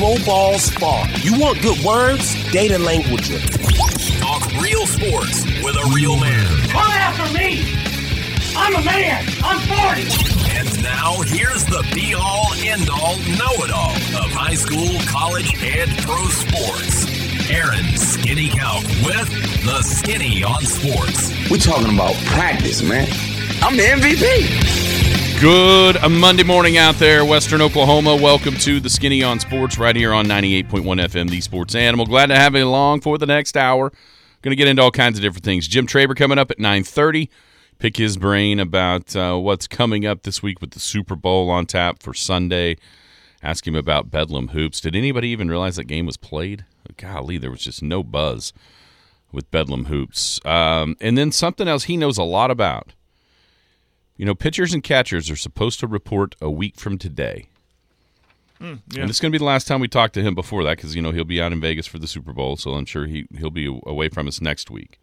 Pro Ball Spark. You want good words? Data Languager. Talk real sports with a real man. Come after me! I'm a man! I'm 40! And now, here's the be-all, end-all, know-it-all of high school, college, and pro sports. Aaron Skinny Count with the Skinny on Sports. We're talking about practice, man. I'm the MVP. Good Monday morning out there, Western Oklahoma. Welcome to the Skinny on Sports right here on 98.1 FM, the Sports Animal. Glad to have you along for the next hour. Going to get into all kinds of different things. Jim Traber coming up at 9:30. Pick his brain about what's coming up this week with the Super Bowl on tap for Sunday. Ask him about Bedlam Hoops. Did anybody even realize that game was played? Golly, there was just no buzz with Bedlam Hoops. And then something else he knows a lot about. You know, pitchers and catchers are supposed to report a week from today. Yeah. And it's going to be the last time we talk to him before that because, you know, he'll be out in Vegas for the Super Bowl, so I'm sure he'll be away from us next week.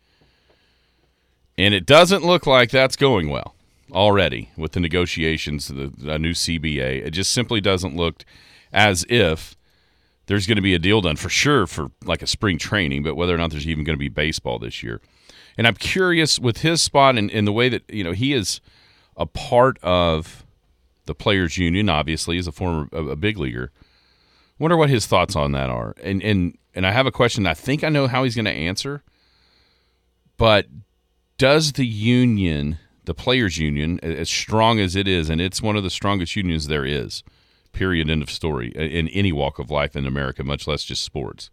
And it doesn't look like that's going well already with the negotiations, the new CBA. It just simply doesn't look as if there's going to be a deal done for sure for like a spring training, but whether or not there's even going to be baseball this year. And I'm curious with his spot and the way that, you know, he is a part of the Players Union, obviously, as a big leaguer. Wonder what his thoughts on that are. And I have a question I think I know how he's going to answer, but does the union, the Players Union, as strong as it is, and it's one of the strongest unions there is, period, end of story, in any walk of life in America, much less just sports.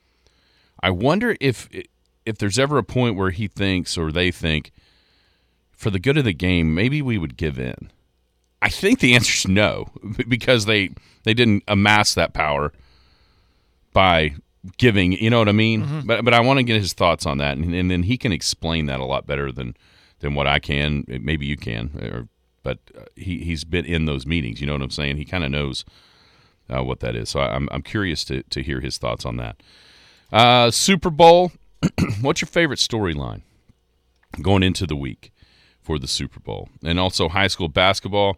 I wonder if there's ever a point where he thinks or they think, for the good of the game, maybe we would give in. I think the answer is no, because they didn't amass that power by giving, you know what I mean? Mm-hmm. But I want to get his thoughts on that, and then he can explain that a lot better than what I can. Maybe you can, but he's been in those meetings. You know what I'm saying? He kind of knows what that is. So I'm curious to hear his thoughts on that. Super Bowl. What's your favorite storyline going into the week for the Super Bowl? And also high school basketball.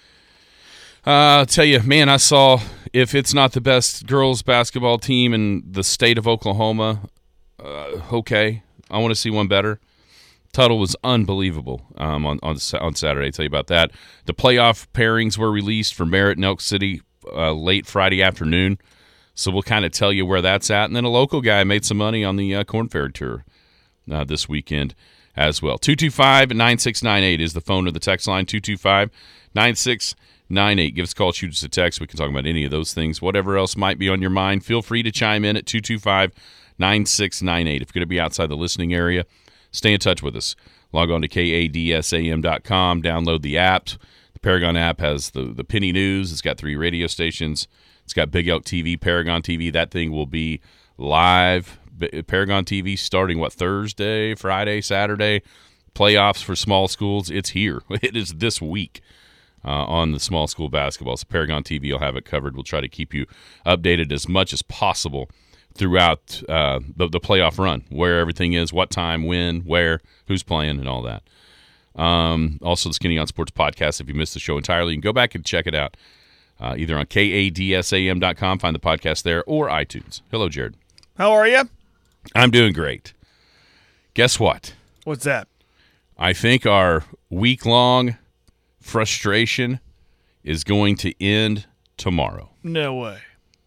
I'll tell you, man, I saw, if it's not the best girls basketball team in the state of Oklahoma, okay, I want to see one better. Tuttle was unbelievable on Saturday. I'll tell you about that. The playoff pairings were released for Merritt and Elk City late Friday afternoon, so we'll kind of tell you where that's at. And then a local guy made some money on the Corn Fair Tour this weekend as well. 225-9698 is the phone or the text line, 225-9698. Give us a call, shoot us a text. We can talk about any of those things. Whatever else might be on your mind, feel free to chime in at 225-9698. If you're going to be outside the listening area, stay in touch with us. Log on to kadsam.com, download the app. The Paragon app has the Penny News. It's got 3 radio stations. It's got Big Elk TV, Paragon TV. That thing will be live. Paragon TV starting, Thursday, Friday, Saturday. Playoffs for small schools. It's here. It is this week. On the small school basketball. So Paragon TV will have it covered. We'll try to keep you updated as much as possible throughout the playoff run, where everything is, what time, when, where, who's playing, and all that. Also, the Skinny on Sports podcast, if you missed the show entirely, you can go back and check it out either on kadsam.com, find the podcast there, or iTunes. Hello, Jared. How are you? I'm doing great. Guess what? What's that? I think our week-long frustration is going to end tomorrow. No way.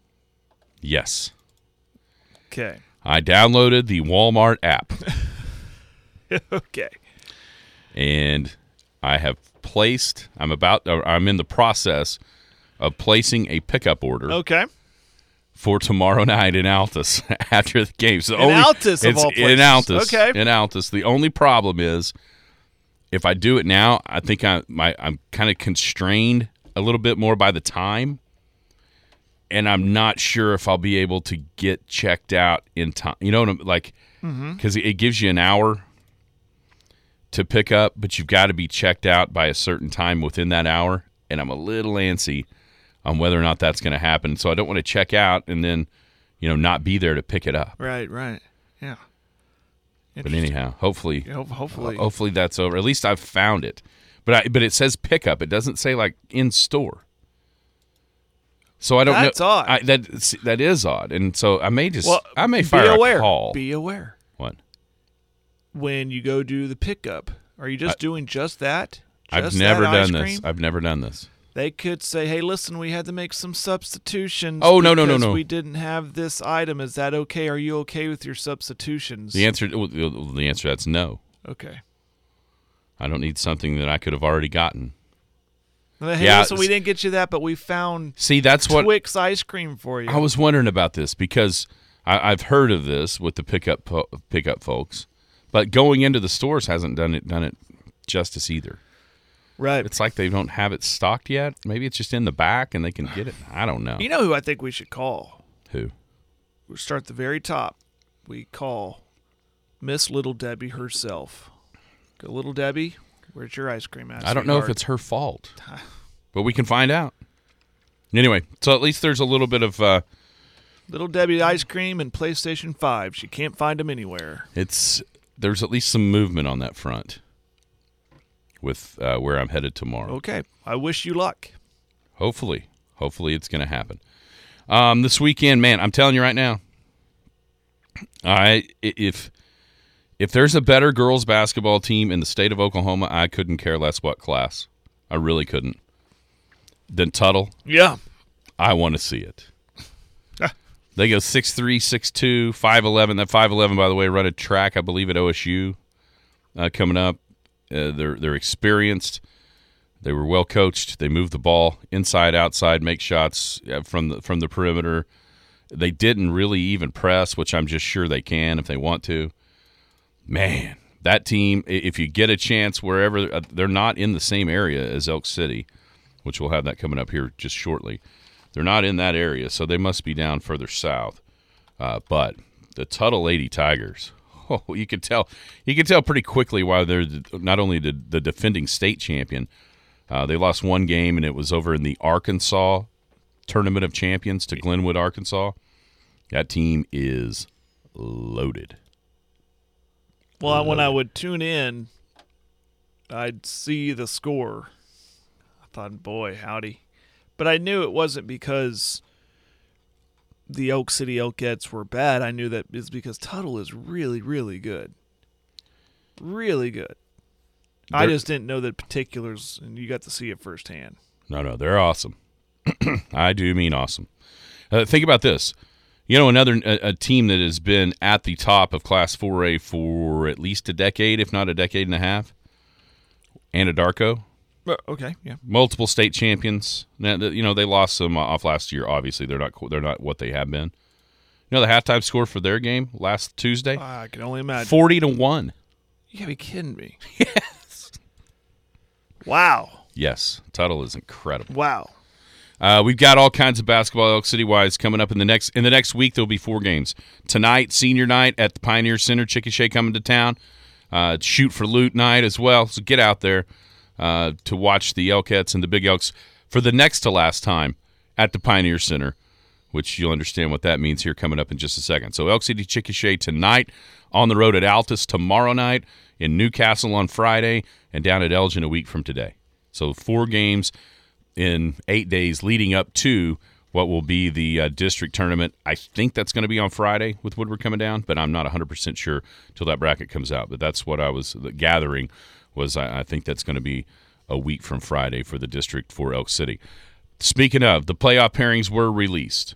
Yes. Okay. I downloaded the Walmart app. Okay. And I have I'm in the process of placing a pickup order. Okay. For tomorrow night in Altus after the game. So Altus, of all places. In Altus. Okay. In Altus. The only problem is, if I do it now, I think I'm kind of constrained a little bit more by the time, and I'm not sure if I'll be able to get checked out in time. You know what I'm like? Because it gives you an hour to pick up, but you've got to be checked out by a certain time within that hour, and I'm a little antsy on whether or not that's going to happen. So I don't want to check out and then, not be there to pick it up. Right, yeah. But anyhow, hopefully that's over. At least I've found it. But it says pickup. It doesn't say like in store. So I don't know. That's odd. That is odd, and so I may be fire aware. a call. Be aware. What? When you go do the pickup, are you just doing just that? I've never done this. I've never done this. They could say, "Hey, listen, we had to make some substitutions. Oh, no. We didn't have this item. Is that okay? Are you okay with your substitutions?" The answer to that's no. Okay. I don't need something that I could have already gotten. Hey, listen, we didn't get you that, but we found that's what Twix ice cream for you. I was wondering about this because I've heard of this with the pickup folks, but going into the stores hasn't done it justice either. Right. It's like they don't have it stocked yet. Maybe it's just in the back and they can get it. I don't know. You know who I think we should call? Who? We'll start at the very top. We call Miss Little Debbie herself. Go, Little Debbie, where's your ice cream at? I don't know if it's her fault, but we can find out. Anyway, so at least there's a little bit of Little Debbie ice cream and PlayStation 5. She can't find them anywhere. There's at least some movement on that front with where I'm headed tomorrow. Okay. I wish you luck. Hopefully it's going to happen. This weekend, man, I'm telling you right now, if there's a better girls basketball team in the state of Oklahoma, I couldn't care less what class. I really couldn't. Than Tuttle. Yeah. I want to see it. They go 6'3", 6'2", 5'11". That 5'11", by the way, run a track, I believe, at OSU coming up. They're experienced. They were well coached. They move the ball inside, outside, make shots from the perimeter. They didn't really even press, which I'm just sure they can if they want to. Man, that team, if you get a chance wherever, they're not in the same area as Elk City, which we'll have that coming up here just shortly. They're not in that area, so they must be down further south. But the Tuttle Lady Tigers, you could tell pretty quickly why they're not only the defending state champion. They lost one game, and it was over in the Arkansas Tournament of Champions to Glenwood, Arkansas. That team is loaded. Well, when I would tune in, I'd see the score. I thought, boy, howdy. But I knew it wasn't because the Elk City Elkettes were bad. I knew that it's because Tuttle is really, really good. Really good. I just didn't know the particulars, and you got to see it firsthand. No, they're awesome. I do mean awesome. Think about this. You know, a team that has been at the top of Class 4A for at least a decade, if not a decade and a half, Anadarko. Okay, yeah. Multiple state champions. Now, they lost some off last year. Obviously, they're not what they have been. You know the halftime score for their game last Tuesday? I can only imagine. 40-1. You gotta be kidding me. Yes. Wow. Yes, Tuttle is incredible. Wow. We've got all kinds of basketball Elk City wise coming up in the next week. There'll be 4 games tonight. Senior night at the Pioneer Center. Chickasha coming to town. Shoot for loot night as well. So get out there to watch the Elkettes and the Big Elks for the next to last time at the Pioneer Center, which you'll understand what that means here coming up in just a second. So Elk City Chickasha tonight, on the road at Altus tomorrow night, in Newcastle on Friday, and down at Elgin a week from today. So 4 games in 8 days leading up to what will be the district tournament. I think that's going to be on Friday with Woodward coming down, but I'm not 100% sure till that bracket comes out. But that's what I was gathering was I think that's going to be a week from Friday for the district for Elk City. Speaking of, the playoff pairings were released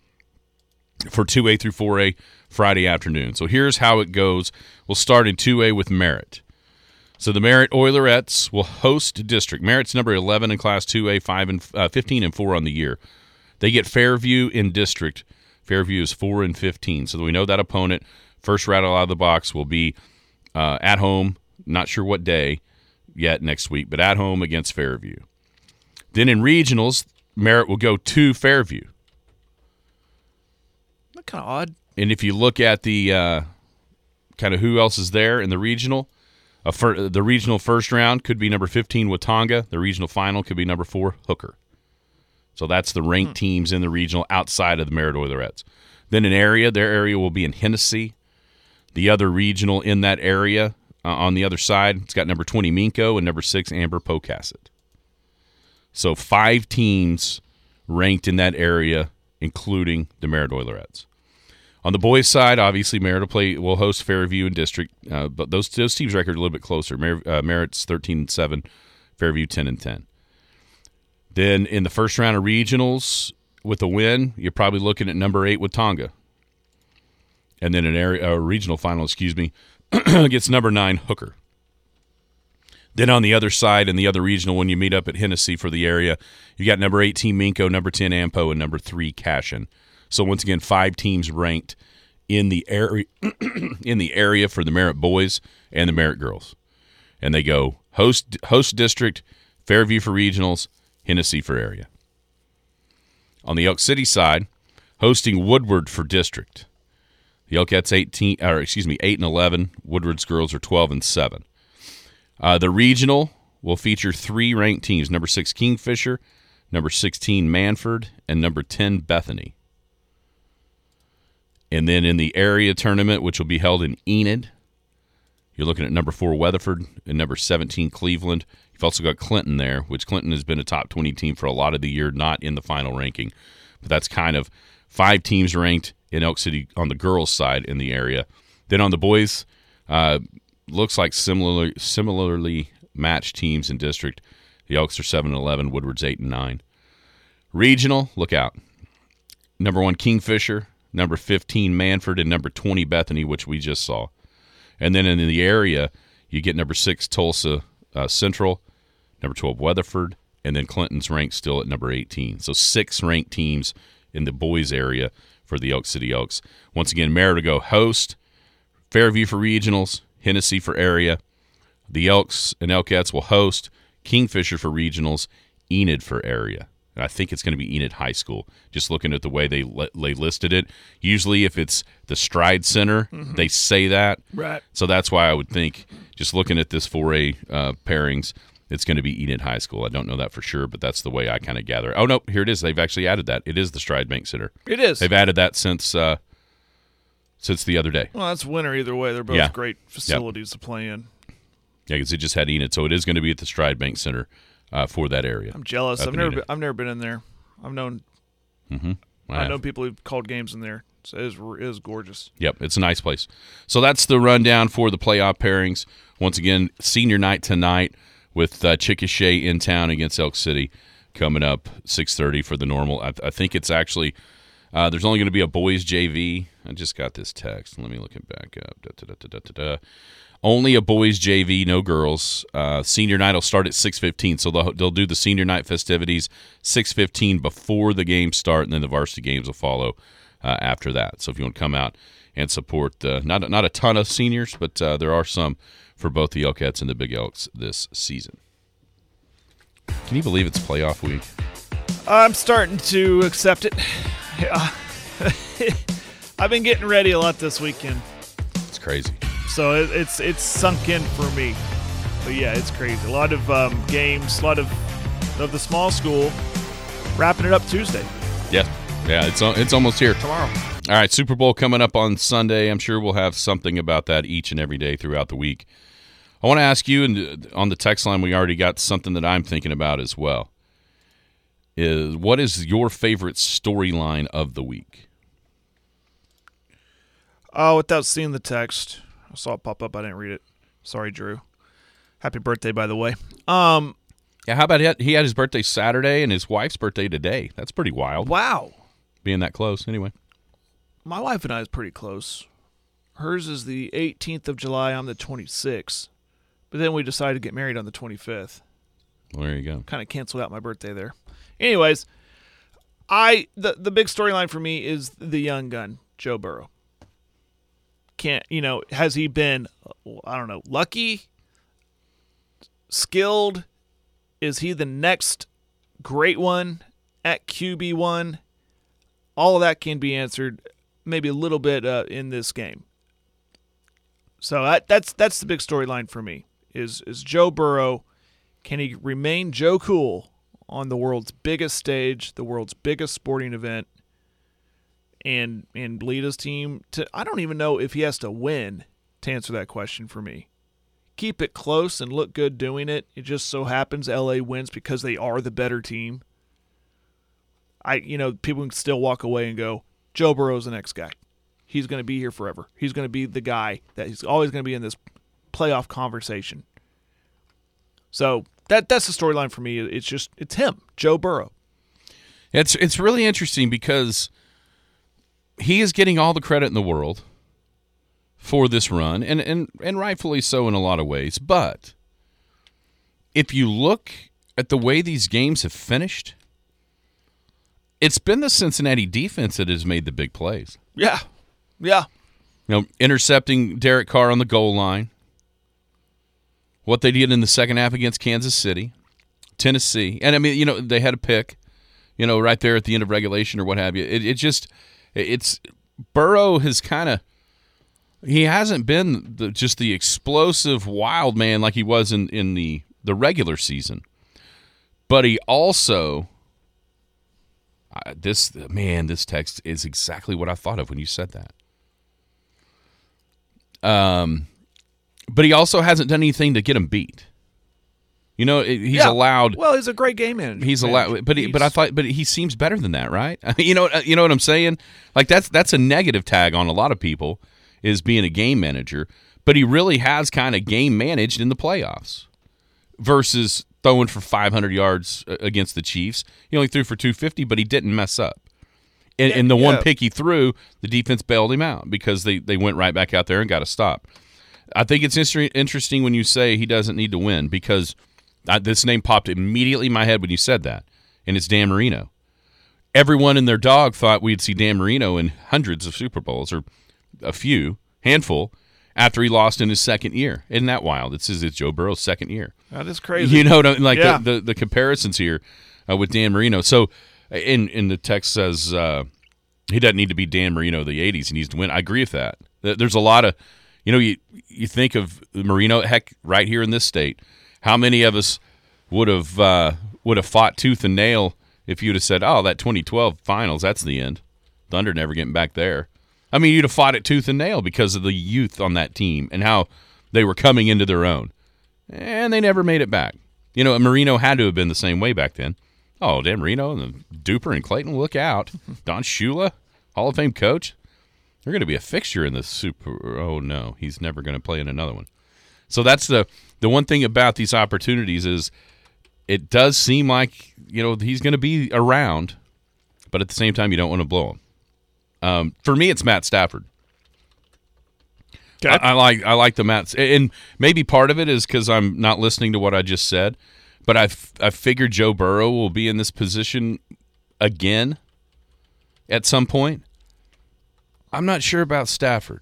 for 2A through 4A Friday afternoon. So here's how it goes. We'll start in 2A with Merritt. So the Merritt Oilerettes will host district. Merritt's number 11 in Class 2A, 15 and 4 on the year. They get Fairview in district. Fairview is 4 and 15. So we know that opponent, first rattle out of the box, will be at home. Not sure what day yet next week, but at home against Fairview. Then in regionals, Merritt will go to Fairview. That's kind of odd. And if you look at the kind of who else is there in the regional, the regional first round could be number 15, Watonga. The regional final could be number 4, Hooker. So that's the ranked teams in the regional outside of the Merritt Oilerettes. Then their area will be in Hennessy. The other regional in that area on the other side, it's got number 20, Minco, and number 6, Amber Pocasset. So 5 teams ranked in that area, including the Merritt Oilerettes. On the boys' side, obviously, Merritt will host Fairview and District, but those teams' record a little bit closer. Merritt's 13-7, Fairview 10-10. Then in the first round of regionals, with a win, you're probably looking at number 8 with Tonga. And then a regional final, gets number 9 Hooker. Then on the other side, in the other regional, when you meet up at Hennessy for the area, you got number 18 Minko, number 10 Ampo, and number 3 Cashin. So once again, 5 teams ranked in the area for the Merritt boys and the Merritt girls, and they go host district, Fairview for regionals, Hennessy for area. On the Elk City side, hosting Woodward for district. The Elkettes 8-11. Woodward's girls are 12-7. The regional will feature 3 ranked teams: number 6 Kingfisher, number 16 Manford, and number 10 Bethany. And then in the area tournament, which will be held in Enid, you're looking at number 4 Weatherford and number 17 Cleveland. You've also got Clinton there, which Clinton has been a top 20 team for a lot of the year, not in the final ranking. But that's kind of 5 teams ranked in Elk City on the girls' side in the area. Then on the boys, looks like similarly matched teams in district. The Elks are 7-11, Woodward's 8-9. Regional, look out. Number 1 Kingfisher, number 15 Manford, and number 20 Bethany, which we just saw. And then in the area, you get number 6 Tulsa Central, number 12 Weatherford, and then Clinton's ranked still at number 18. So 6 ranked teams in the boys area for the Elk City Elks. Once again, Merritt will go host, Fairview for regionals, Hennessy for area. The Elks and Elkettes will host, Kingfisher for regionals, Enid for area. And I think it's going to be Enid High School, just looking at the way they listed it. Usually if it's the Stride Center, they say that. Right. So that's why I would think, just looking at this 4A pairings, it's going to be Enid High School. I don't know that for sure, but that's the way I kind of gather. Oh, no, here it is. They've actually added that. It is the Stride Bank Center. It is. They've added that since the other day. Well, that's winter either way. They're both great facilities to play in. Yeah, because it just had Enid, so it is going to be at the Stride Bank Center for that area. I'm jealous. I've never been in there. I've known. I know people who've called games in there. So it is gorgeous. Yep, it's a nice place. So that's the rundown for the playoff pairings. Once again, senior night tonight with Chickasha in town against Elk City coming up 6:30 for the normal. I think it's actually there's only going to be a boys JV. I just got this text. Let me look it back up. Only a boys JV, no girls. Senior night will start at 6:15, so they'll do the senior night festivities 6:15 before the games start, and then the varsity games will follow after that. So if you want to come out and support, not a ton of seniors, but there are some for both the Elkettes and the Big Elks this season. Can you believe it's playoff week? I'm starting to accept it. I've been getting ready a lot this weekend. It's crazy. So it's sunk in for me. But yeah, it's crazy. A lot of games, a lot of the small school wrapping it up Tuesday. Yeah, it's almost here. Tomorrow. All right, Super Bowl coming up on Sunday. I'm sure we'll have something about that each and every day throughout the week. I want to ask you, and on the text line, we already got something that I'm thinking about as well. What is your favorite storyline of the week? Oh, without seeing the text, I saw it pop up. I didn't read it. Sorry, Drew. Happy birthday, by the way. Yeah, how about he had his birthday Saturday and his wife's birthday today? That's pretty wild. Wow. Being that close, anyway. My wife and I is pretty close. Hers is the 18th of July. I'm the 26th. But then we decided to get married on the 25th. Well, there you go. Kind of canceled out my birthday there. Anyways, the big storyline for me is the young gun, Joe Burrow. Has he been, I don't know, lucky, skilled? Is he the next great one at QB1? All of that can be answered maybe a little bit in this game. So that's the big storyline for me is Joe Burrow. Can he remain Joe Cool on the world's biggest stage, the world's biggest sporting event, and lead his team to, I don't even know if he has to win to answer that question for me. Keep it close and look good doing it. It just so happens LA wins because they are the better team. people can still walk away and go, Joe Burrow's the next guy. He's going to be here forever. He's going to be the guy that he's always going to be in this playoff conversation. So that's the storyline for me. It's him, Joe Burrow. It's really interesting because he is getting all the credit in the world for this run, and rightfully so in a lot of ways. But if you look at the way these games have finished, it's been the Cincinnati defense that has made the big plays. Yeah. Intercepting Derek Carr on the goal line. What they did in the second half against Kansas City, Tennessee. And, they had a pick, right there at the end of regulation or what have you. It's Burrow has he hasn't been the explosive wild man like he was in the regular season. But he also, this text is exactly what I thought of when you said that. But he also hasn't done anything to get him beat. He's allowed. Well, he's a great game manager. He's allowed, but he seems better than that, right? You know what I'm saying? Like that's a negative tag on a lot of people is being a game manager, but he really has kind of game managed in the playoffs versus throwing for 500 yards against the Chiefs. He only threw for 250, but he didn't mess up. And the one pick he threw, the defense bailed him out because they went right back out there and got a stop. I think it's interesting when you say he doesn't need to win because this name popped immediately in my head when you said that, and it's Dan Marino. Everyone and their dog thought we'd see Dan Marino in hundreds of Super Bowls or handful, after he lost in his second year. Isn't that wild? It's Joe Burrow's second year. That is crazy. The comparisons here with Dan Marino. So in the text says he doesn't need to be Dan Marino of the 80s. He needs to win. I agree with that. There's a lot of, you think of Marino, heck, right here in this state, how many of us would have fought tooth and nail if you'd have said, oh, that 2012 finals, that's the end. Thunder never getting back there. I mean, you'd have fought it tooth and nail because of the youth on that team and how they were coming into their own. And they never made it back. Marino had to have been the same way back then. Oh, Dan Marino and Duper and Clayton, look out. Don Shula, Hall of Fame coach. They're going to be a fixture in the Super. Oh, no, he's never going to play in another one. So that's the one thing about these opportunities is it does seem like, he's going to be around, but at the same time, you don't want to blow him. For me, it's Matt Stafford. Okay. I like the Matt, and maybe part of it is because I'm not listening to what I just said, but I figured Joe Burrow will be in this position again at some point. I'm not sure about Stafford.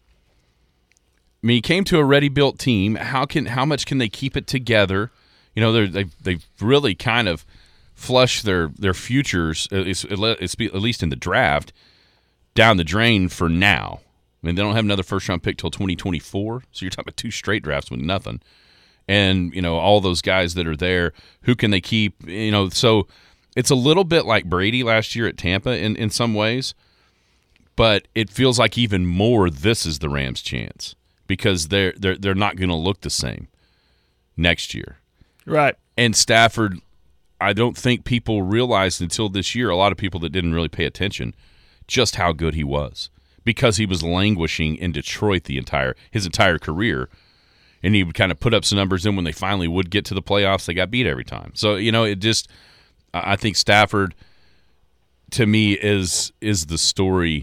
I mean, he came to a ready-built team. How much can they keep it together? They've really kind of flushed their futures, at least in the draft, down the drain for now. I mean, they don't have another first-round pick till 2024, so you're talking about 2 straight drafts with nothing. And, all those guys that are there, who can they keep? So it's a little bit like Brady last year at Tampa in some ways, but it feels like even more this is the Rams' chance because they're not going to look the same next year. Right. And Stafford, I don't think people realized until this year, a lot of people that didn't really pay attention, just how good he was because he was languishing in Detroit his entire career, and he would kind of put up some numbers. And when they finally would get to the playoffs, they got beat every time. So I think Stafford to me is the story.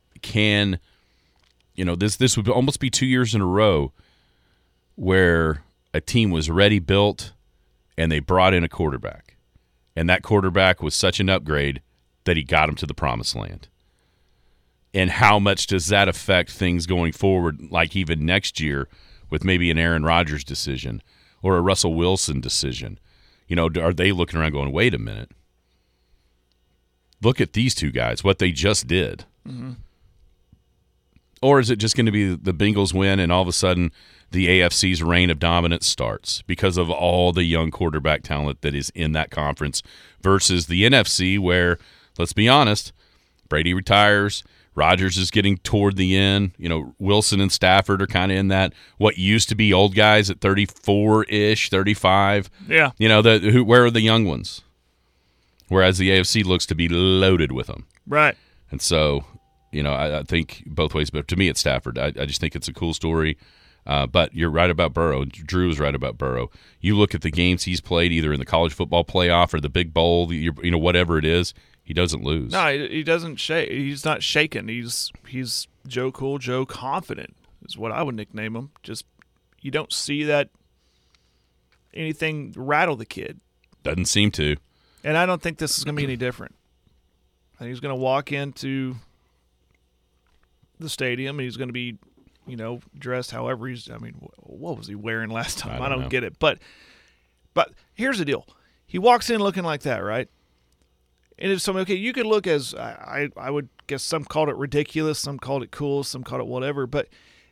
This would almost be 2 years in a row where a team was ready built and they brought in a quarterback, and that quarterback was such an upgrade that he got him to the promised land. And how much does that affect things going forward, like even next year with maybe an Aaron Rodgers decision or a Russell Wilson decision? Are they looking around going, wait a minute, look at these two guys, what they just did? Mm-hmm. Or is it just going to be the Bengals win and all of a sudden the AFC's reign of dominance starts because of all the young quarterback talent that is in that conference versus the NFC where, let's be honest, Brady retires, Rodgers is getting toward the end. Wilson and Stafford are kind of in that what used to be old guys at 34-ish, 35. Yeah. Where are the young ones? whereas the AFC looks to be loaded with them. Right. And so, I think both ways. But to me, it's Stafford. I just think it's a cool story. But you're right about Burrow. Drew is right about Burrow. You look at the games he's played, either in the college football playoff or the Big Bowl, whatever it is, he doesn't lose. No, he doesn't shake. He's not shaken. He's Joe Cool, Joe Confident is what I would nickname him. Just you don't see that anything rattle the kid. Doesn't seem to. And I don't think this is going to be any different. I think he's going to walk into the stadium and he's going to be, dressed however he's. I mean, what was he wearing last time? I don't get it. But here's the deal. He walks in looking like that, right? And it's something, okay, you could look as, I would guess some called it ridiculous, some called it cool, some called it whatever. But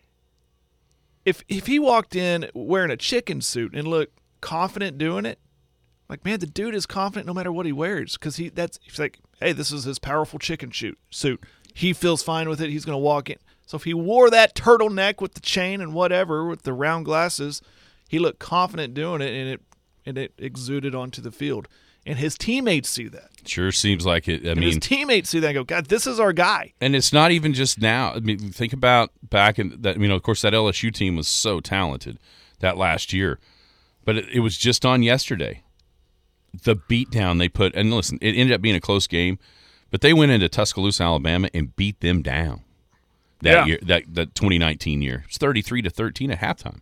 if he walked in wearing a chicken suit and looked confident doing it, like, man, the dude is confident no matter what he wears because he's like, hey, this is his powerful chicken suit. He feels fine with it. He's going to walk in. So if he wore that turtleneck with the chain and whatever, with the round glasses, he looked confident doing it, and it exuded onto the field. And his teammates see that. Sure seems like it. His teammates see that and go, God, this is our guy. And it's not even just now. I mean, think about back in that. Of course, that LSU team was so talented that last year, but it was just on yesterday. The beatdown they put, and listen, it ended up being a close game, but they went into Tuscaloosa, Alabama, and beat them down that year. That 2019 year, it's 33-13 at halftime.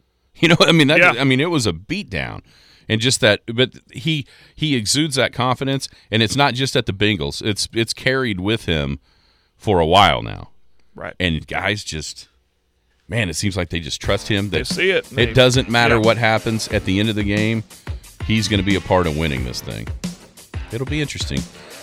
It was a beatdown. And just that, but he exudes that confidence, and it's not just at the Bengals. It's carried with him for a while now. Right. And guys just, man, it seems like they just trust him. They see it. It doesn't matter what happens at the end of the game. He's going to be a part of winning this thing. It'll be interesting.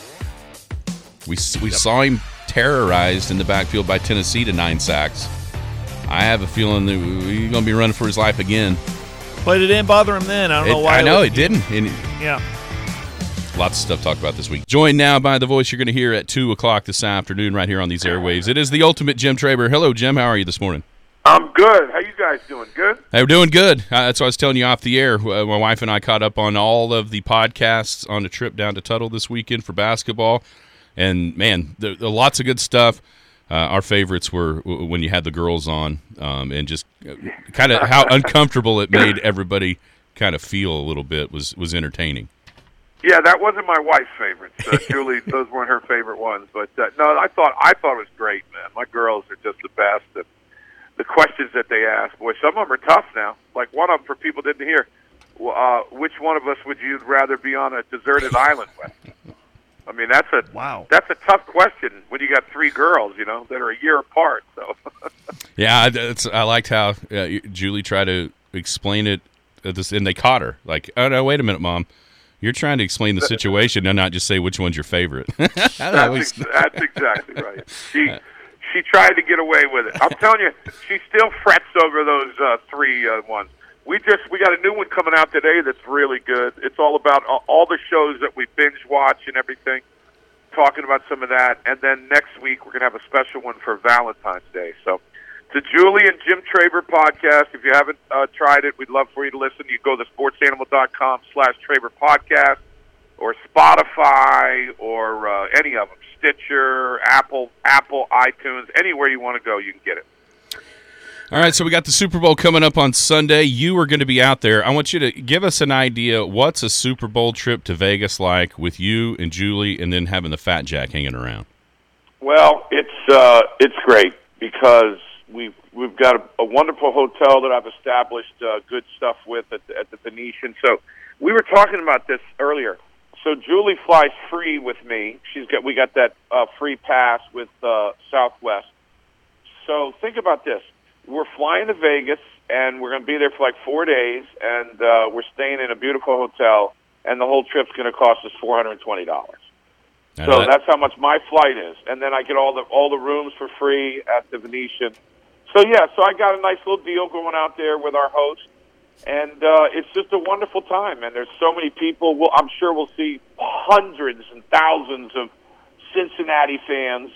We saw him terrorized in the backfield by Tennessee to 9 sacks. I have a feeling that he's going to be running for his life again. But it didn't bother him then. I don't know why. I know it didn't. Yeah. Lots of stuff to talk about this week. Joined now by the voice you're going to hear at 2 o'clock this afternoon right here on these airwaves. It is the ultimate Jim Traber. Hello, Jim. How are you this morning? I'm good. How you guys doing? Good? Hey, we're doing good. That's what I was telling you off the air. My wife and I caught up on all of the podcasts on a trip down to Tuttle this weekend for basketball. And, man, there lots of good stuff. Our favorites were when you had the girls on and just kind of how uncomfortable it made everybody kind of feel a little bit was entertaining. Yeah, that wasn't my wife's favorites. Julie, those weren't her favorite ones. But, no, I thought it was great, man. My girls are just the best. And the questions that they ask, boy, some of them are tough now. Like one of them, for people didn't hear, which one of us would you rather be on a deserted island with? I mean, that's a tough question when you got 3 girls, that are a year apart. So, yeah, I liked how Julie tried to explain it, and they caught her. Like, oh no, wait a minute, Mom, you're trying to explain the situation and not just say which one's your favorite. That's exactly right. She tried to get away with it. I'm telling you, she still frets over those 3 ones. We got a new one coming out today that's really good. It's all about all the shows that we binge watch and everything, talking about some of that. And then next week we're going to have a special one for Valentine's Day. So the Julie and Jim Traber podcast, if you haven't tried it, we'd love for you to listen. You go to sportsanimal.com/Traber podcast or Spotify or any of them, Stitcher, Apple, iTunes, anywhere you want to go, you can get it. All right, so we got the Super Bowl coming up on Sunday. You are going to be out there. I want you to give us an idea. What's a Super Bowl trip to Vegas like with you and Julie, and then having the Fat Jack hanging around? Well, it's great because we've got a wonderful hotel that I've established good stuff with at the Venetian. So we were talking about this earlier. So Julie flies free with me. We got that free pass with Southwest. So think about this. We're flying to Vegas, and we're going to be there for like 4 days, and we're staying in a beautiful hotel, and the whole trip's going to cost us $420. So that's how much my flight is, and then I get all the rooms for free at the Venetian. So I got a nice little deal going out there with our host, and it's just a wonderful time. And there's so many people. I'm sure we'll see hundreds and thousands of Cincinnati fans.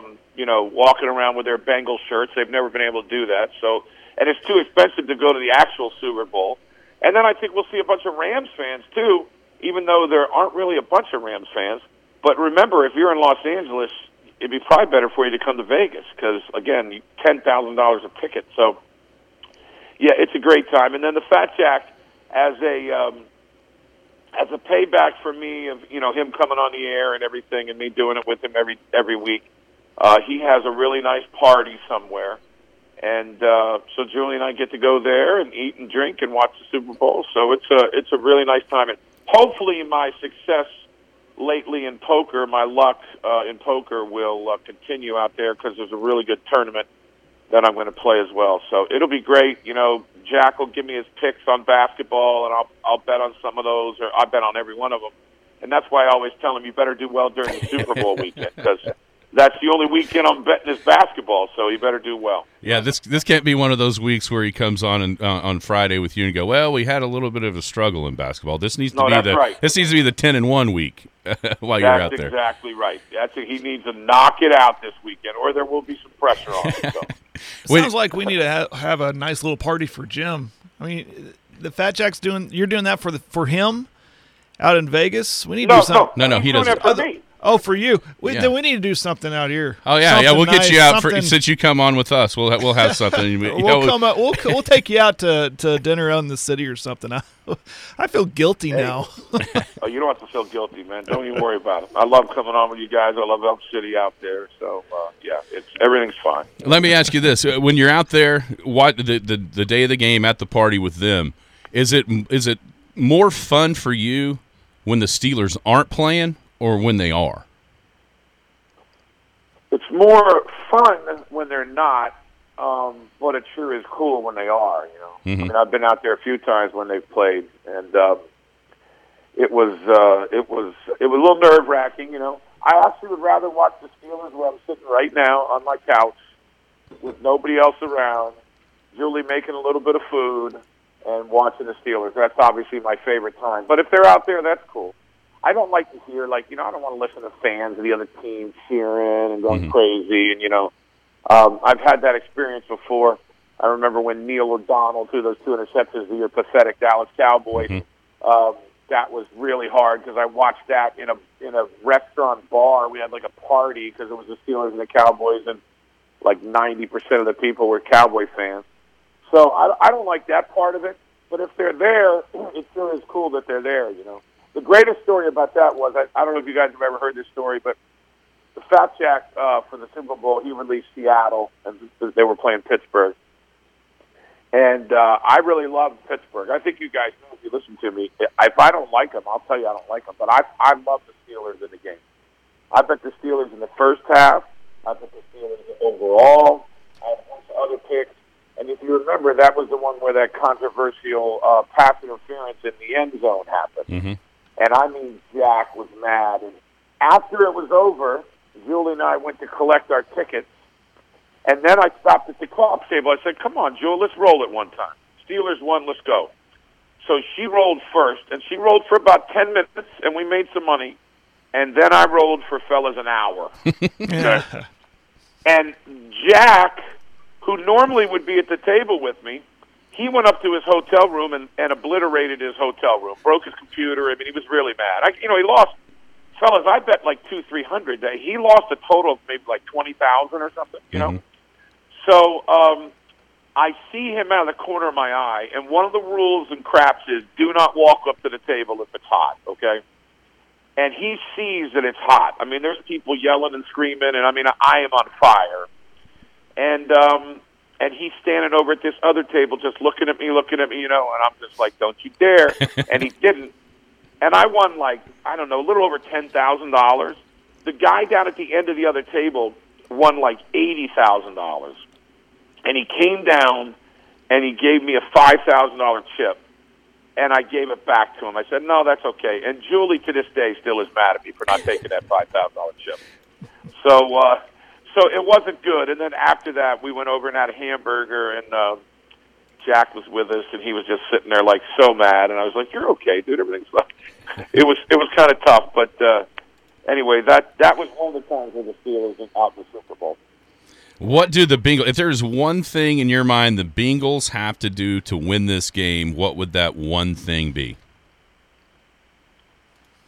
Walking around with their Bengals shirts. They've never been able to do that. So, and it's too expensive to go to the actual Super Bowl. And then I think we'll see a bunch of Rams fans, too, even though there aren't really a bunch of Rams fans. But remember, if you're in Los Angeles, it'd be probably better for you to come to Vegas because, again, $10,000 a ticket. So, yeah, it's a great time. And then the Fat Jack, as a payback for me of him coming on the air and everything, and me doing it with him every week, he has a really nice party somewhere. And so Julie and I get to go there and eat and drink and watch the Super Bowl. So it's a really nice time. And hopefully my success lately in poker, my luck in poker will continue out there because there's a really good tournament that I'm going to play as well. So it'll be great. Jack will give me his picks on basketball, and I'll bet on some of those, or I bet on every one of them. And that's why I always tell him you better do well during the Super Bowl weekend because that's the only weekend I'm betting is basketball, so you better do well. Yeah, this can't be one of those weeks where he comes on Friday with you and go, well, we had a little bit of a struggle in basketball. This needs to be this needs to be the 10-1 week while you're out there. That's exactly right. He needs to knock it out this weekend, or there will be some pressure on him. So. Sounds like we need to have a nice little party for Jim. I mean, the Fat Jack's you're doing that for him out in Vegas. We need to do something. No, he doesn't. For me. Oh, for you. Then we need to do something out here. Oh yeah, something we'll get nice, you out something... since you come on with us. We'll have something. We'll take you out to dinner out in the city or something. I feel guilty now. Oh, you don't have to feel guilty, man. Don't even worry about it. I love coming on with you guys. I love Elk City out there. So yeah, everything's fine. Let me ask you this: when you're out there, what the day of the game at the party with them, is it more fun for you when the Steelers aren't playing or when they are? It's more fun when they're not, but it sure is cool when they are. Mm-hmm. I mean, I've been out there a few times when they've played, and it was a little nerve wracking. I actually would rather watch the Steelers where I'm sitting right now on my couch with nobody else around, Julie making a little bit of food, and watching the Steelers. That's obviously my favorite time. But if they're out there, that's cool. I don't like to hear, I don't want to listen to fans of the other team cheering and going crazy. And, I've had that experience before. I remember when Neil O'Donnell threw those 2 interceptions to your pathetic Dallas Cowboys. That was really hard because I watched that in a restaurant bar. We had a party because it was the Steelers and the Cowboys, and 90% of the people were Cowboy fans. So I don't like that part of it. But if they're there, it sure is cool that they're there, The greatest story about that was, I don't know if you guys have ever heard this story, but the Fat Jack for the Super Bowl, he released Seattle, and they were playing Pittsburgh. And I really loved Pittsburgh. I think you guys know if you listen to me. If I don't like them, I'll tell you I don't like them. But I love the Steelers in the game. I bet the Steelers in the first half. I bet the Steelers overall. I have a bunch of other picks. And if you remember, that was the one where that controversial pass interference in the end zone happened. Mm-hmm. And I mean, Jack was mad. And after it was over, Julie and I went to collect our tickets. And then I stopped at the co-op table. I said, come on, Julie, let's roll it one time. Steelers won, let's go. So she rolled first, and she rolled for about 10 minutes, and we made some money. And then I rolled for fellas an hour. Okay? And Jack, who normally would be at the table with me, he went up to his hotel room and obliterated his hotel room, broke his computer. I mean, he was really mad. He lost. Fellas, I bet $200-300. He lost a total of maybe $20,000 or something, you know? So I see him out of the corner of my eye, and one of the rules in craps is do not walk up to the table if it's hot, okay? And he sees that it's hot. I mean, there's people yelling and screaming, and I mean, I am on fire. And he's standing over at this other table just looking at me, and I'm just like, don't you dare. And he didn't. And I won, a little over $10,000. The guy down at the end of the other table won $80,000. And he came down and he gave me a $5,000 chip. And I gave it back to him. I said, no, that's okay. And Julie, to this day, still is mad at me for not taking that $5,000 chip. So it wasn't good. And then after that, we went over and had a hamburger, and Jack was with us, and he was just sitting there so mad. And I was like, "You're okay, dude. Everything's fine." It was kind of tough, but anyway, that was one of the times when the Steelers went out in the Super Bowl. What do the Bengals? If there's one thing in your mind the Bengals have to do to win this game, what would that one thing be?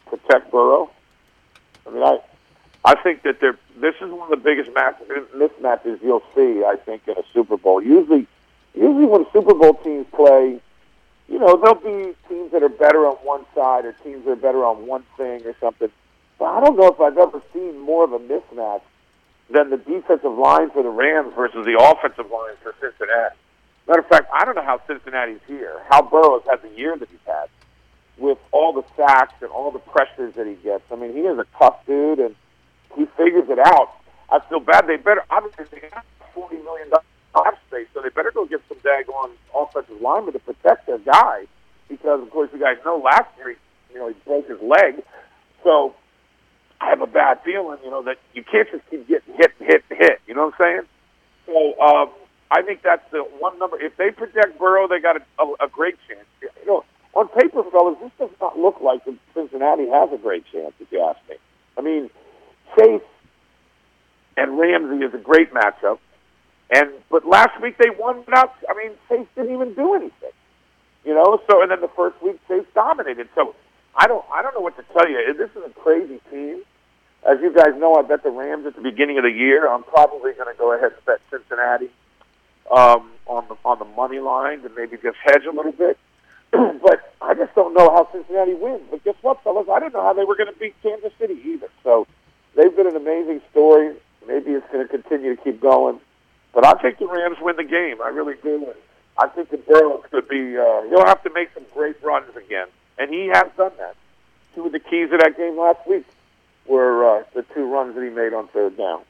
protect Burrow. I mean, I think that this is one of the biggest mismatches you'll see, I think, in a Super Bowl. Usually when Super Bowl teams play, you know, there'll be teams that are better on one side or teams that are better on one thing or something. But I don't know if I've ever seen more of a mismatch than the defensive line for the Rams versus the offensive line for Cincinnati. Matter of fact, I don't know how Cincinnati's here, how Burrow's had the year that he's had, with all the sacks and all the pressures that he gets. I mean, he is a tough dude, and he figures it out. I feel bad. They better, obviously, they have $40 million cap space, so they better go get some daggone offensive linemen to protect their guy, because, of course, you guys know last year, he broke his leg. So I have a bad feeling, that you can't just keep getting hit. You know what I'm saying? So I think that's the one number. If they protect Burrow, they got a great chance. On paper, fellas, this does not look like Cincinnati has a great chance, if you ask me. I mean, Chase and Ramsey is a great matchup. But last week they won without, Chase didn't even do anything. So, and then the first week Chase dominated. So I don't know what to tell you. This is a crazy team. As you guys know, I bet the Rams at the beginning of the year. I'm probably going to go ahead and bet Cincinnati on the money line and maybe just hedge a little bit. But I just don't know how Cincinnati wins. But guess what, fellas? I didn't know how they were going to beat Kansas City either. So they've been an amazing story. Maybe it's going to continue to keep going. But I think the Rams win the game. I really do. And I think that Burrow could be he'll have to make some great runs again. And he has done that. Two of the keys of that game last week were the two runs that he made on third down.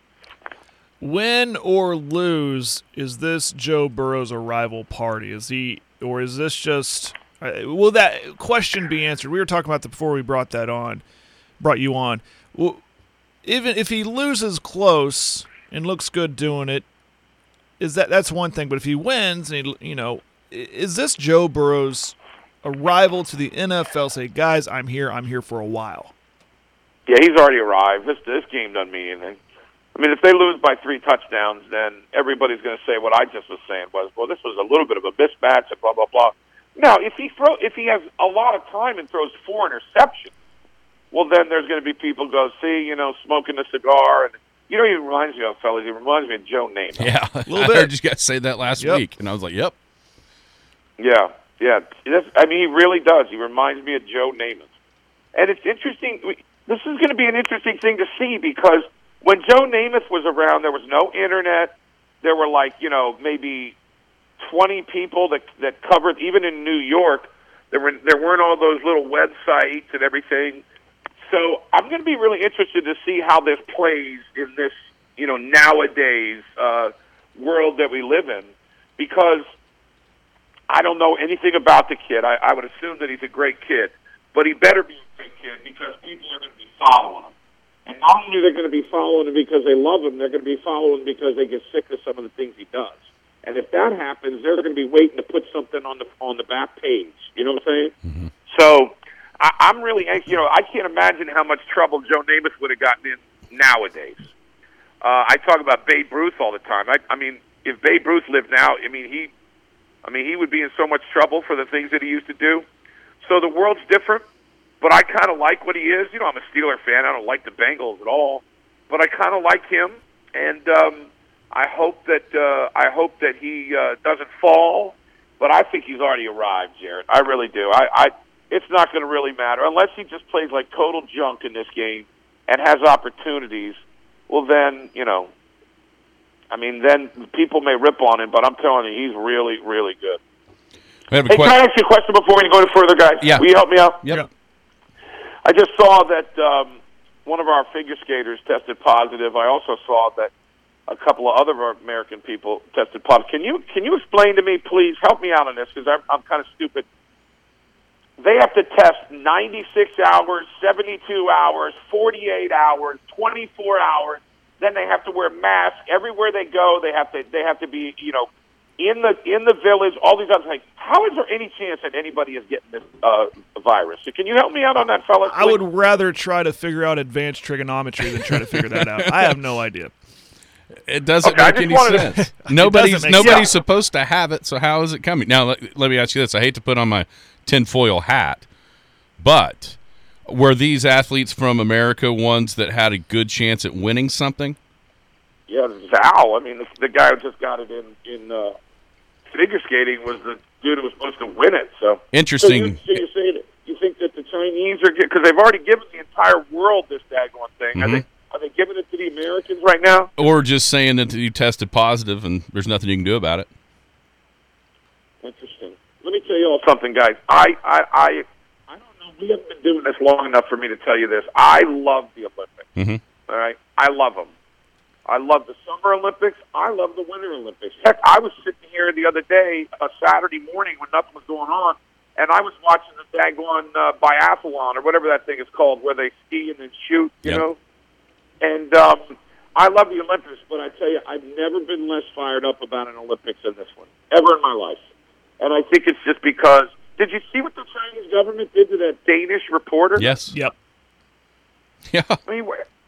Win or lose, is this Joe Burrow's arrival party? Is this just will that question be answered? We were talking about that before we brought you on. Well, even if he loses close and looks good doing it, that's one thing. But if he wins, and is this Joe Burrow's arrival to the NFL? Say, guys, I'm here for a while. Yeah, he's already arrived. This game doesn't mean anything. If they lose by 3 touchdowns, then everybody's going to say what I just was saying was, well, this was a little bit of a mismatch and blah, blah, blah. Now, if he has a lot of time and throws 4 interceptions, well, then there's going to be people go, see, smoking a cigar. And he reminds me of, fellas, he reminds me of Joe Namath. Yeah, a little bit. I heard you guys say that last week, and I was like, yep. Yeah. He really does. He reminds me of Joe Namath. And it's interesting. This is going to be an interesting thing to see, because when Joe Namath was around, there was no internet. There were maybe 20 people that covered, even in New York, there weren't all those little websites and everything. So I'm going to be really interested to see how this plays in this, nowadays world that we live in, because I don't know anything about the kid. I would assume that he's a great kid, but he better be a great kid, because people are going to be following him. And not only are they going to be following him because they love him, they're going to be following him because they get sick of some of the things he does. And if that happens, they're going to be waiting to put something on the back page. You know what I'm saying? Mm-hmm. So I'm really anxious. I can't imagine how much trouble Joe Namath would have gotten in nowadays. I talk about Babe Ruth all the time. If Babe Ruth lived now, he would be in so much trouble for the things that he used to do. So the world's different. But I kind of like what he is. I'm a Steeler fan. I don't like the Bengals at all, but I kind of like him, and I hope that he doesn't fall. But I think he's already arrived, Jared. I really do. It's not going to really matter unless he just plays like total junk in this game and has opportunities. Well, then then people may rip on him, but I'm telling you, he's really, really good. Hey, can I ask you a question before we go any further, guys? Yeah. Will you help me out? Yep. Yeah. I just saw that one of our figure skaters tested positive. I also saw that a couple of other American people tested positive. Can you explain to me, please, help me out on this, because I'm kind of stupid. They have to test 96 hours, 72 hours, 48 hours, 24 hours. Then they have to wear masks everywhere they go. They have to be in the village. All these other things. How is there any chance that anybody is getting this virus? So can you help me out on that, fellas? I would rather try to figure out advanced trigonometry than try to figure that out. I have no idea. It doesn't make any sense. Nobody's supposed to have it, so how is it coming? Now, let me ask you this. I hate to put on my tinfoil hat, but Were these athletes from America ones that had a good chance at winning something? Yeah, Zhao. I mean, the guy who just got it in figure skating was the dude who was supposed to win it. So interesting. So you say that you think that the Chinese are, because they've already given the entire world this daggone thing. Mm-hmm. Are they giving it to the Americans right now? Or just saying that you tested positive and there's nothing you can do about it? Interesting. Let me tell you all something, guys. I don't know. We haven't been doing this long enough for me to tell you this. I love the Olympics. Mm-hmm. All right? I love them. I love the Summer Olympics. I love the Winter Olympics. Heck, I was sitting here the other day, a Saturday morning when nothing was going on, and I was watching the daggone biathlon or whatever that thing is called, where they ski and then shoot, you know? And I love the Olympics, but I tell you, I've never been less fired up about an Olympics than this one, ever in my life. And I think it's just because, did you see what the Chinese government did to that Danish reporter? Yes. Yep. Yeah. I mean,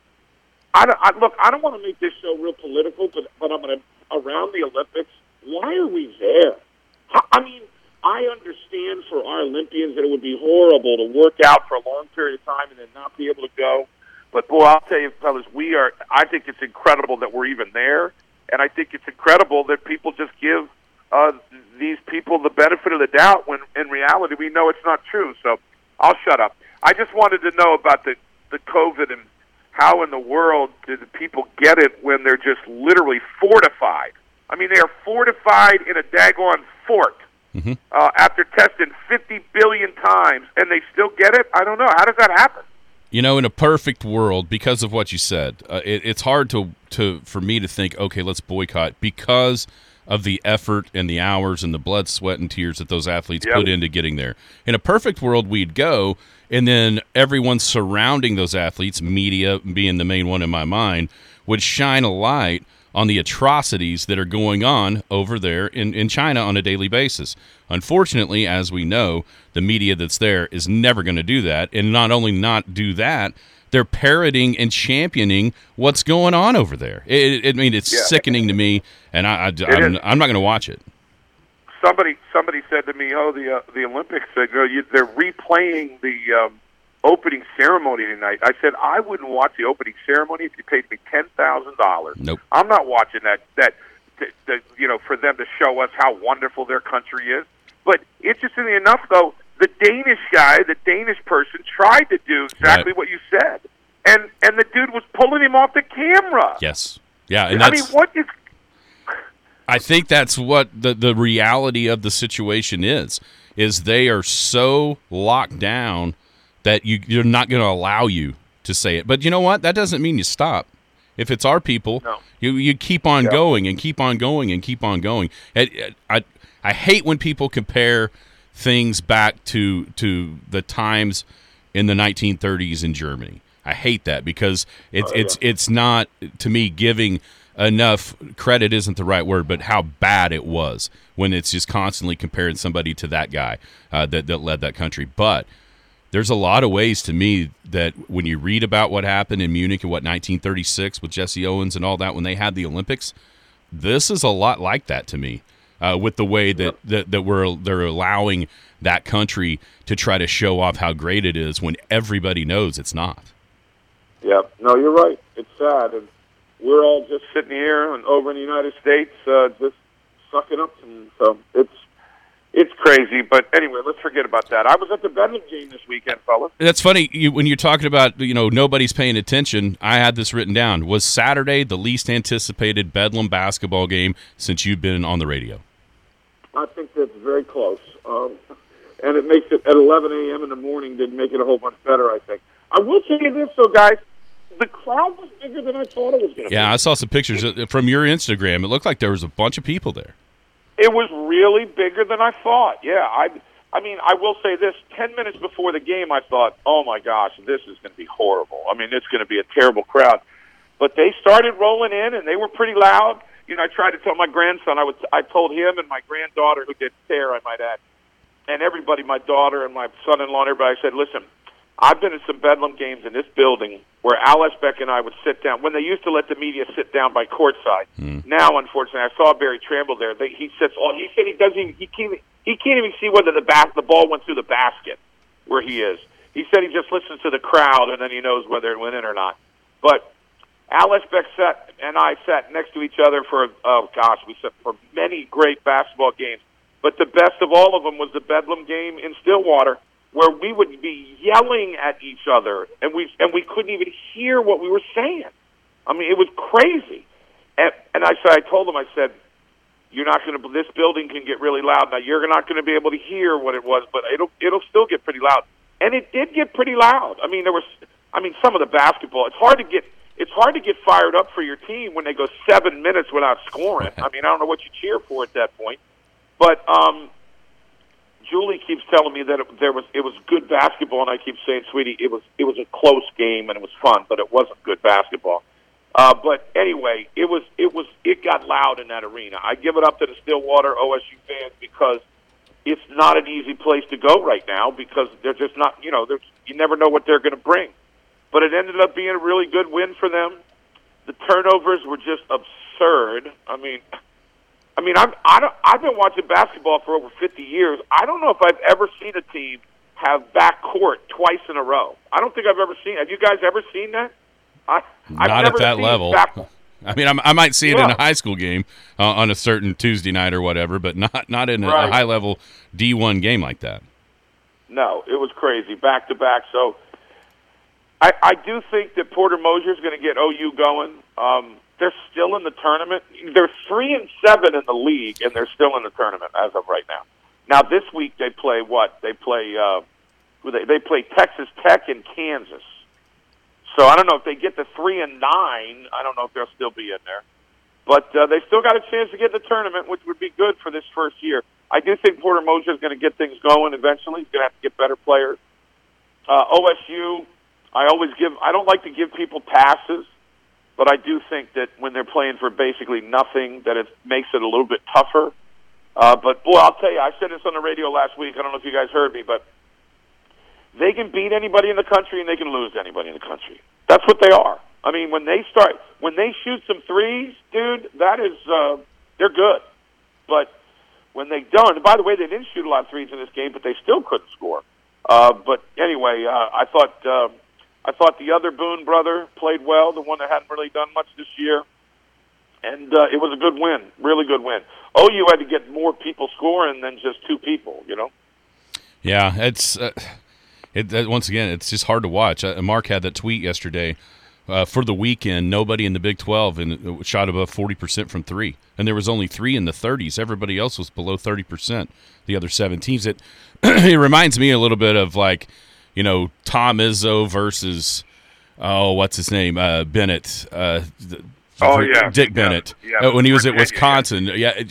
look, I don't want to make this show real political, but I'm going to, around the Olympics, why are we there? I mean, I understand for our Olympians that it would be horrible to work out for a long period of time and then not be able to go. But, boy, I'll tell you, fellas, I think it's incredible that we're even there, and I think it's incredible that people just give these people the benefit of the doubt when, in reality, we know it's not true. So I'll shut up. I just wanted to know about the COVID and how in the world do the people get it when they're just literally fortified? I mean, they are fortified in a daggone fort after testing 50 billion times, and they still get it? I don't know. How does that happen? You know, in a perfect world, because of what you said, it's hard for me to think, okay, let's boycott because of the effort and the hours and the blood, sweat, and tears that those athletes put into getting there. In a perfect world, we'd go, and then everyone surrounding those athletes, media being the main one in my mind, would shine a light on the atrocities that are going on over there in China on a daily basis. Unfortunately, as we know, the media that's there is never going to do that, and not only not do that, they're parroting and championing what's going on over there. I mean, it's sickening to me, and I'm not going to watch it. Somebody said to me, "Oh, the Olympics, they're replaying the opening ceremony tonight." I said, "I wouldn't watch the opening ceremony if you paid me $10,000. Nope. I'm not watching that. For them to show us how wonderful their country is." But interestingly enough, though, the Danish person tried to do exactly what you said, and the dude was pulling him off the camera. Yes. Yeah. And what is? I think that's what the reality of the situation is they are so locked down that you're not going to allow you to say it. But you know what? That doesn't mean you stop. If it's our people, you keep on going and keep on going and keep on going. I hate when people compare things back to the times in the 1930s in Germany. I hate that because it's not, to me, giving enough credit isn't the right word, but how bad it was when it's just constantly comparing somebody to that guy that led that country. But there's a lot of ways to me that when you read about what happened in Munich in 1936 with Jesse Owens and all that when they had the Olympics, this is a lot like that to me. With the way that they're allowing that country to try to show off how great it is when everybody knows it's not. Yep. No, you're right. It's sad, and we're all just sitting here and over in the United States, just sucking up. And so it's crazy. But anyway, let's forget about that. I was at the Bedlam game this weekend, fellas. That's funny. When you're talking about nobody's paying attention, I had this written down. Was Saturday the least anticipated Bedlam basketball game since you've been on the radio? I think that's very close. And it makes it at 11 a.m. in the morning didn't make it a whole bunch better, I think. I will tell you this, though, guys. The crowd was bigger than I thought it was going to be. Yeah, I saw some pictures from your Instagram. It looked like there was a bunch of people there. It was really bigger than I thought. Yeah, I mean, I will say this. 10 minutes before the game, I thought, oh, my gosh, this is going to be horrible. I mean, it's going to be a terrible crowd. But they started rolling in, and they were pretty loud. I tried to tell my grandson. I told him and my granddaughter, who did hair, I might add, and everybody, my daughter and my son-in-law and everybody, I said, listen, I've been to some Bedlam games in this building where Al Esbeck and I would sit down when they used to let the media sit down by courtside. Now, unfortunately, I saw Barry Tramble there. He said he can't even see whether the ball went through the basket where he is. He said he just listens to the crowd and then he knows whether it went in or not. But Alex Bexett and I sat next to each other for we sat for many great basketball games. But the best of all of them was the Bedlam game in Stillwater, where we would be yelling at each other and we couldn't even hear what we were saying. I mean, it was crazy. And I told him, I said, you're not going to. This building can get really loud. Now you're not going to be able to hear what it was, but it'll still get pretty loud. And it did get pretty loud. I mean, some of the basketball. It's hard to get fired up for your team when they go 7 minutes without scoring. I mean, I don't know what you cheer for at that point. But Julie keeps telling me that it was good basketball, and I keep saying, sweetie, it was a close game and it was fun, but it wasn't good basketball. But anyway, it got loud in that arena. I give it up to the Stillwater OSU fans because it's not an easy place to go right now because they're just not, you never know what they're going to bring. But it ended up being a really good win for them. The turnovers were just absurd. I mean, I've been watching basketball for over 50 years. I don't know if I've ever seen a team have backcourt twice in a row. I don't think I've ever seen. Have you guys ever seen that? Not at that level. I mean, I might see it in a high school game on a certain Tuesday night or whatever, but not in a high-level D1 game like that. No, it was crazy, back-to-back. So I do think that Porter Moser is going to get OU going. They're still in the tournament. They're 3-7 in the league, and they're still in the tournament as of right now. Now, this week they play what? They play they play Texas Tech and Kansas. So I don't know if they get to 3-9. I don't know if they'll still be in there. But they still got a chance to get in the tournament, which would be good for this first year. I do think Porter Moser is going to get things going eventually. He's going to have to get better players. OSU, I don't like to give people passes, but I do think that when they're playing for basically nothing, that it makes it a little bit tougher. But, boy, I'll tell you, I said this on the radio last week. I don't know if you guys heard me, but they can beat anybody in the country and they can lose to anybody in the country. That's what they are. I mean, when they shoot some threes, dude, that is, they're good. But when they don't, and by the way, they didn't shoot a lot of threes in this game, but they still couldn't score. But anyway, I thought the other Boone brother played well, the one that hadn't really done much this year. And it was a good win, really good win. OU had to get more people scoring than just two people, Yeah, it's once again, it's just hard to watch. Mark had that tweet yesterday. For the weekend, nobody in the Big 12 shot above 40% from three. And there was only 3 in the 30s. Everybody else was below 30%, the other 7 teams. It reminds me a little bit of, like, Tom Izzo versus, what's his name, Bennett. Dick Bennett. Yeah, when he was at Wisconsin.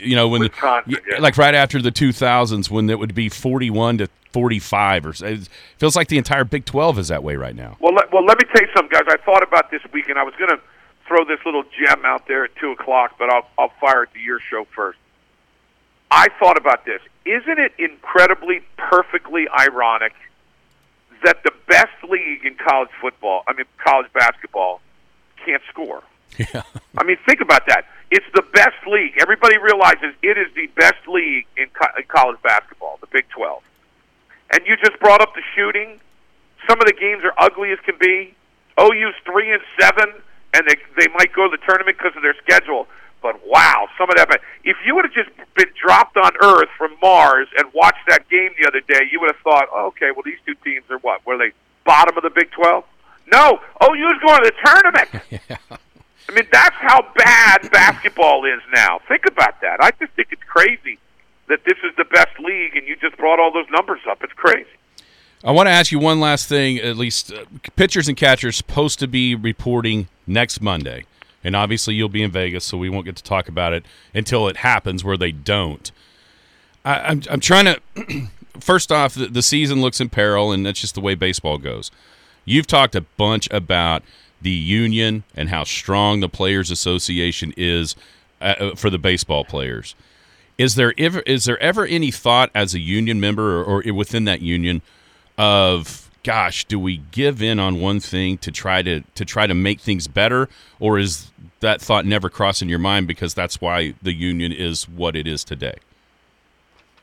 Like right after the 2000s when it would be 41-45 it feels like the entire Big 12 is that way right now. Well, let me tell you something, guys. I thought about this weekend. I was going to throw this little gem out there at 2:00, but I'll fire it to your show first. I thought about this. Isn't it incredibly, perfectly ironic that the best league in college basketball can't score? Yeah. I mean, think about that. It's the best league. Everybody realizes it is the best league in college basketball, the Big 12. And you just brought up the shooting. Some of the games are ugly as can be. OU's 3-7, and they might go to the tournament because of their schedule. But, wow, some of that. If you would have just been dropped on Earth from Mars and watched that game the other day, you would have thought, okay, well, these two teams are what? Were they bottom of the Big 12? No, OU's going to the tournament. Yeah. I mean, that's how bad basketball is now. Think about that. I just think it's crazy that this is the best league, and you just brought all those numbers up. It's crazy. I want to ask you one last thing, at least. Pitchers and catchers supposed to be reporting next Monday, and obviously you'll be in Vegas, so we won't get to talk about it until it happens where they don't. I'm trying to – first off, the season looks in peril, and that's just the way baseball goes. You've talked a bunch about – the union and how strong the Players Association is for the baseball players. Is there ever any thought as a union member or within that union of, gosh, do we give in on one thing to try to make things better, or is that thought never crossing your mind because that's why the union is what it is today?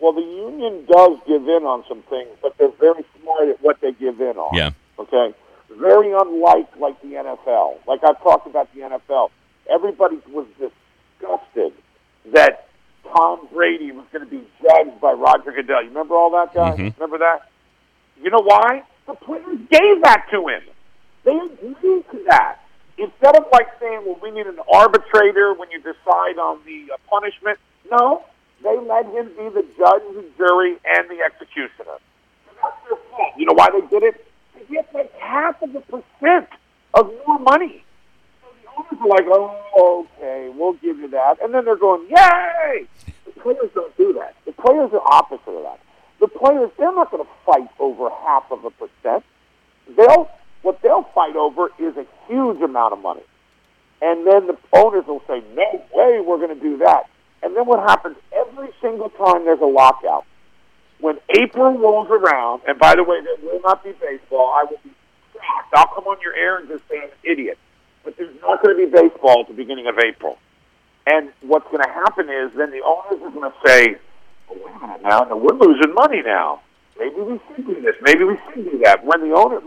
Well, the union does give in on some things, but they're very smart at what they give in on. Yeah. Okay? Very unlike like the NFL. Like I've talked about the NFL. Everybody was disgusted that Tom Brady was going to be judged by Roger Goodell. You remember all that, guys? Mm-hmm. Remember that? You know why? The players gave that to him. They agreed to that. Instead of like saying, well, we need an arbitrator when you decide on the punishment, no, they let him be the judge, the jury, and the executioner. And that's their fault. You know why they did it? They get like 0.5% of more money. So the owners are like, oh, okay, we'll give you that. And then they're going, yay! The players don't do that. The players are opposite of that. The players, they're not going to fight over 0.5%. What they'll fight over is a huge amount of money. And then the owners will say, no way we're going to do that. And then what happens every single time there's a lockout, when April rolls around, and by the way, there will not be baseball, I will be shocked. I'll come on your air and just say I'm an idiot. But there's not going to be baseball at the beginning of April. And what's going to happen is then the owners are going to say, oh, wait a minute now, we're losing money now. Maybe we should do this. Maybe we should do that. When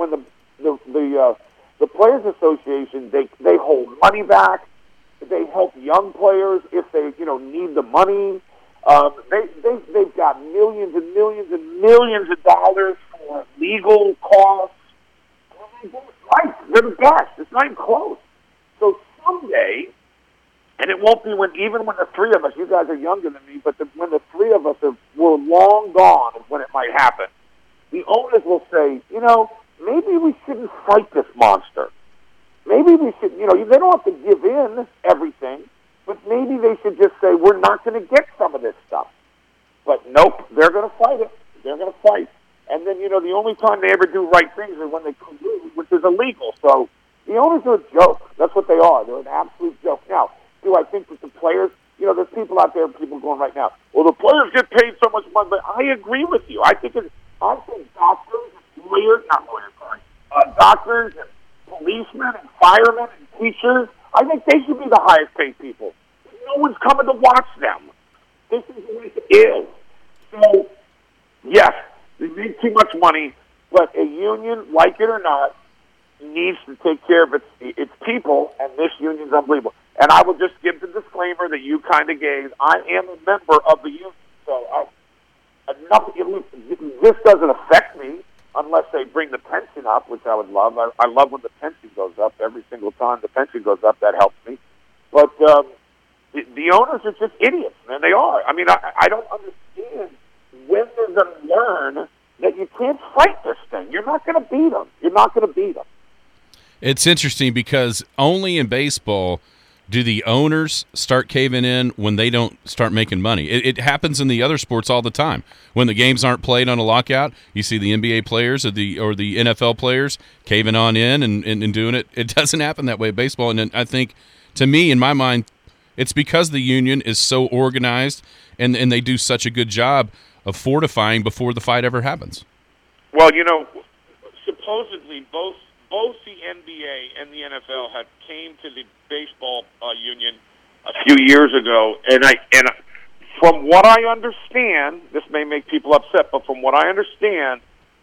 the Players Association, they hold money back. They help young players if they need the money. They've got millions and millions and millions of dollars for legal costs. They're the best. It's not even close. So someday, and it won't be even when the three of us, you guys are younger than me, but when the three of us were long gone is when it might happen. The owners will say, maybe we shouldn't fight this monster. Maybe we should, they don't have to give in everything, but maybe they should just say, we're not going to get some of this stuff. But nope, they're going to fight it. They're going to fight. And then, the only time they ever do right things is when they collude, which is illegal. So the owners are a joke. That's what they are. They're an absolute joke. Now, do I think that the players, there's people out there, people going right now, well, the players get paid so much money, but I agree with you. I think doctors and lawyers, doctors and policemen and firemen and teachers, I think they should be the highest paid people. No one's coming to watch them. This is the way it is. So, yes, they make too much money, but a union, like it or not, needs to take care of its people, and this union's unbelievable. And I will just give the disclaimer that you kind of gave. I am a member of the union, so this doesn't affect me unless they bring the pension up, which I would love. I love when the pension goes up. Every single time the pension goes up, that helps me. But the owners are just idiots, man. They are. I mean, I don't understand when they're going to learn that you can't fight this thing. You're not going to beat them. You're not going to beat them. It's interesting because only in baseball do the owners start caving in when they don't start making money. It happens in the other sports all the time. When the games aren't played on a lockout, you see the NBA players or the NFL players caving on in and doing it. It doesn't happen that way in baseball. And I think, to me, in my mind, it's because the union is so organized and they do such a good job of fortifying before the fight ever happens. Well, supposedly both the NBA and the NFL had came to the baseball union a few years ago, and from what I understand, this may make people upset, but from what I understand,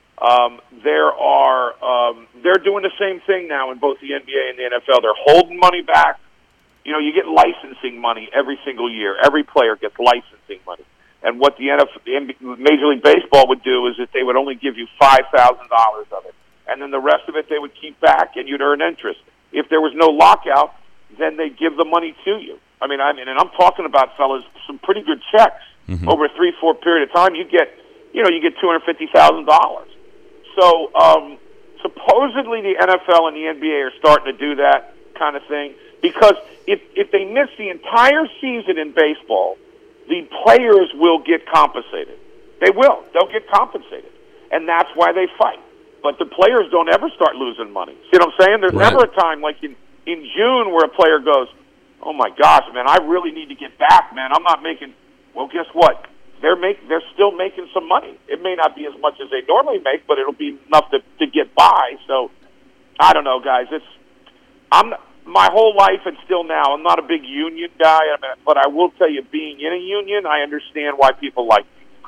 they're doing the same thing now in both the NBA and the NFL. They're holding money back. You get licensing money every single year. Every player gets licensing money. And what the Major League Baseball would do is that they would only give you $5,000 of it. And then the rest of it they would keep back, and you'd earn interest. If there was no lockout, then they'd give the money to you. And I'm talking about, fellas, some pretty good checks. Mm-hmm. Over a 3-4 period of time. You get $250,000. So supposedly the NFL and the NBA are starting to do that kind of thing, because if they miss the entire season in baseball, the players will get compensated. They will. They'll get compensated, and that's why they fight. But the players don't ever start losing money. See what I'm saying? There's never a time like in June where a player goes, oh, my gosh, man, I really need to get back, man. I'm not making – well, guess what? They're still making some money. It may not be as much as they normally make, but it'll be enough to get by. So, I don't know, guys. My whole life and still now, I'm not a big union guy, but I will tell you, being in a union, I understand why people like me.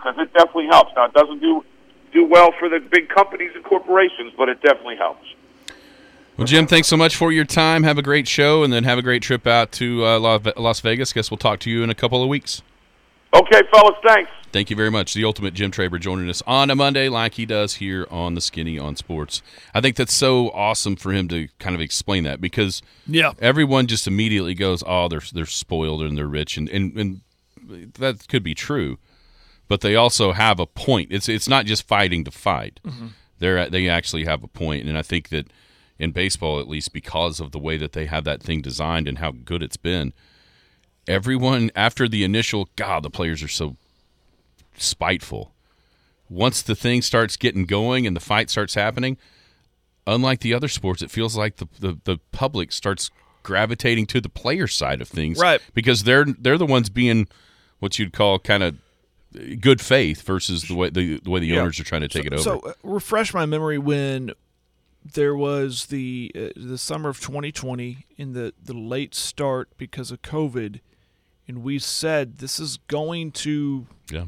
because it definitely helps. Now, it doesn't do well for the big companies and corporations, but it definitely helps. Well, Jim, thanks so much for your time. Have a great show, and then have a great trip out to Las Vegas. Guess we'll talk to you in a couple of weeks. Okay, fellas, thanks. Thank you very much. The ultimate Jim Traber joining us on a Monday like he does here on the Skinny on Sports. I think that's so awesome for him to kind of explain that, because everyone just immediately goes, oh, they're spoiled and they're rich, and that could be true, but they also have a point. It's not just fighting to fight. Mm-hmm. They actually have a point, and I think that in baseball, at least, because of the way that they have that thing designed and how good it's been, everyone, after the initial, God, the players are so spiteful. Once the thing starts getting going and the fight starts happening, unlike the other sports, it feels like the public starts gravitating to the player side of things, right? Because they're the ones being what you'd call kind of good faith versus the way the owners are trying to take it over. So refresh my memory when there was the summer of 2020 in the late start because of COVID, and we said this is going to. Yeah.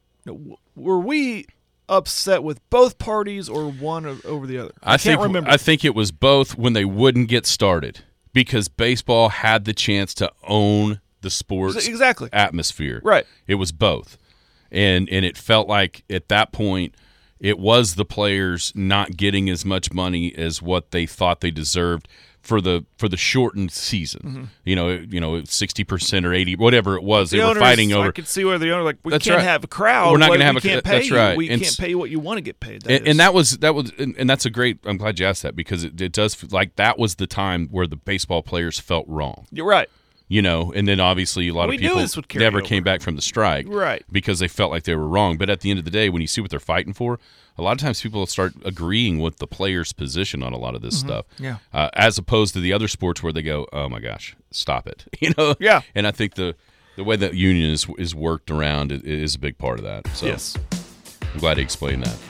Were we upset with both parties or one over the other? I can't remember. I think it was both when they wouldn't get started because baseball had the chance to own the sports atmosphere. Right. It was both. And it felt like at that point it was the players not getting as much money as what they thought they deserved for the shortened season. Mm-hmm. 60% or 80, whatever it was, they were fighting over. I could see where the owner we that's can't right. have a crowd. We're not going to have a crowd. That's right. We can't pay you what you want to get paid. And that was and that's a great. I'm glad you asked that because it does feel like that was the time where the baseball players felt wrong. You're right. And then obviously a lot of people never came back from the strike, right? Because they felt like they were wrong. But at the end of the day, when you see what they're fighting for, a lot of times people start agreeing with the player's position on a lot of this stuff. Yeah. As opposed to the other sports where they go, oh my gosh, stop it. Yeah. And I think the way that union is worked around is a big part of that. So yes. I'm glad he explained that.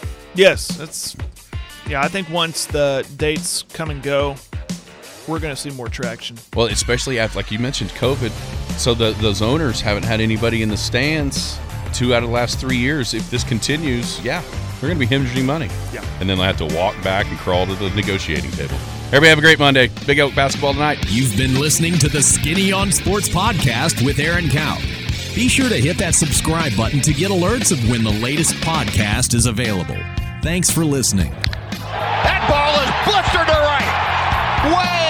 Yes, I think once the dates come and go, we're going to see more traction. Well, especially after, like you mentioned, COVID. So those owners haven't had anybody in the stands 2 out of the last 3 years. If this continues, they're going to be hemorrhaging money. Yeah. And then they'll have to walk back and crawl to the negotiating table. Everybody have a great Monday. Big Oak basketball tonight. You've been listening to the Skinny on Sports podcast with Aaron Cow. Be sure to hit that subscribe button to get alerts of when the latest podcast is available. Thanks for listening. That ball is blistered to right. Way